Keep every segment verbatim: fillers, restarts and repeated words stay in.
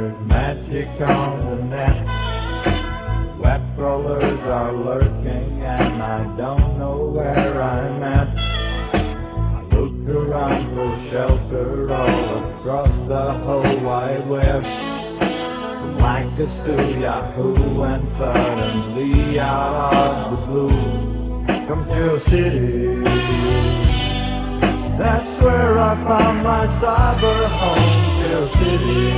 There's magic on the net. Web crawlers are lurking and I don't know where I'm at. I look around for shelter all across the whole wide web. From Lancaster to Yahoo, and suddenly out of the blue come to a city. That's where I found my cyber home, Jill City.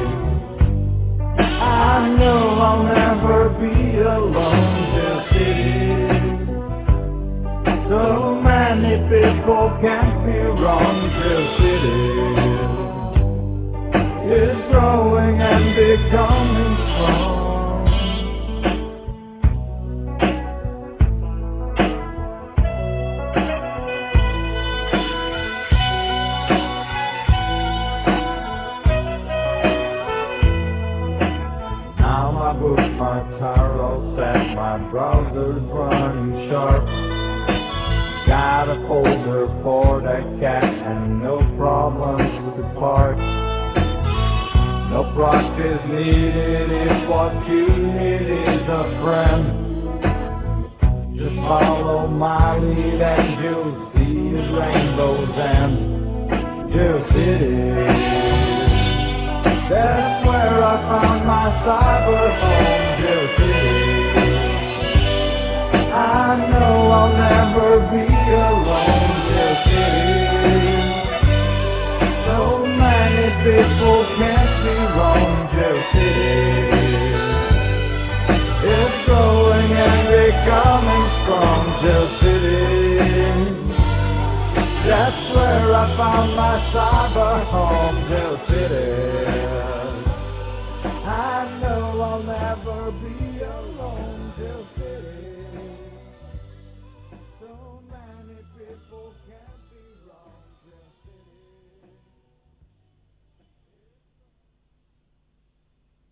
I know I'll never be alone, Jill City. So many people can't be wrong, Jill City. It's growing and becoming strong. I booked my car all set, my browser's running sharp. Got a folder for that cat and no problems with the parts. No proc is needed if what you need is a friend. Just follow my lead and you'll see his rainbow's end. Jill City. That's where I found my cyber home, Jill City. I know I'll never be alone, Jill City. So many people can't be wrong, Jill City. It's growing and becoming strong, Jill City. That's where I found my cyber home, Jill City. I know I'll never be alone, Jill City. So many people can't be